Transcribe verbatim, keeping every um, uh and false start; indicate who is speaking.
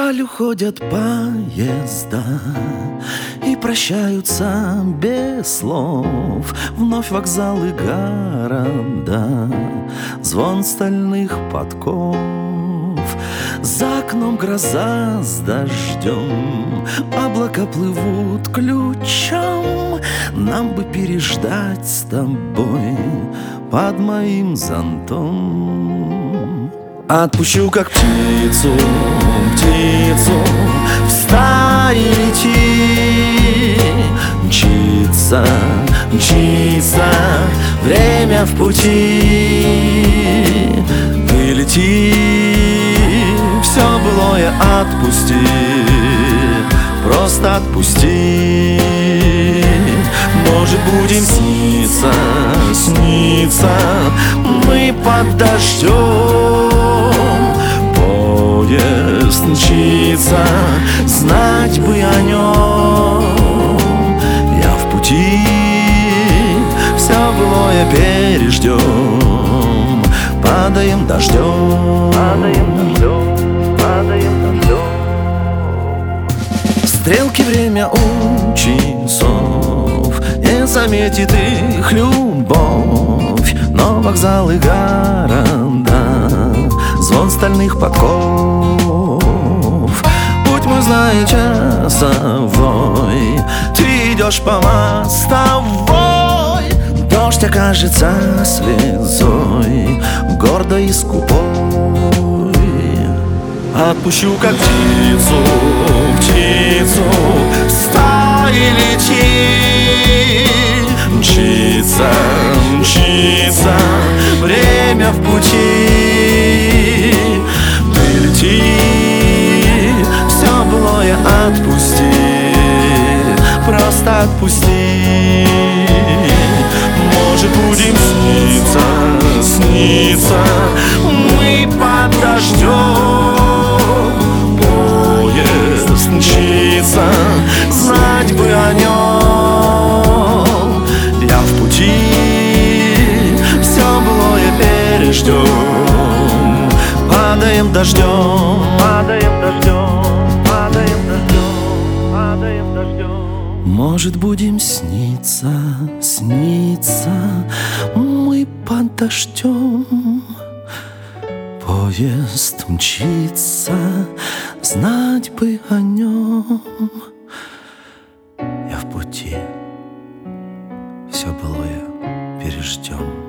Speaker 1: Вдаль уходят поезда и прощаются без слов. Вновь вокзалы города, звон стальных подков. За окном гроза с дождем, облака плывут ключом. Нам бы переждать с тобой под моим зонтом. Отпущу, как птицу, птицу в стае лети. Мчится, мчится время в пути. Ты лети, все былое отпусти, просто отпусти. Может, будем сниться, сниться мы под дождем. Поезд мчится, знать бы о нем. Я в пути, все былое переждем. Падаем дождем, падаем дождем, падаем дождем. Стрелки время у часов, не заметит их любовь. Но вокзалы города, звон стальных подков. Путь мой знает часовой, ты идешь по мостовой. Дождь окажется слезой, гордой и скупой. Отпущу, как птицу, птицу в стае лети. Мчится, мчится время в пути. Ты лети, все былое отпусти, просто отпусти. Может, будем сниться, сниться мы под дождем. Поезд мчится, знать бы о нем. Я в пути, все былое переждем. Падаем дождем, падаем дождем, падаем дождем, падаем дождем. Может, будем сниться, сниться мы под дождем. Поезд мчится, знать бы о нем. Я в пути, все былое переждем.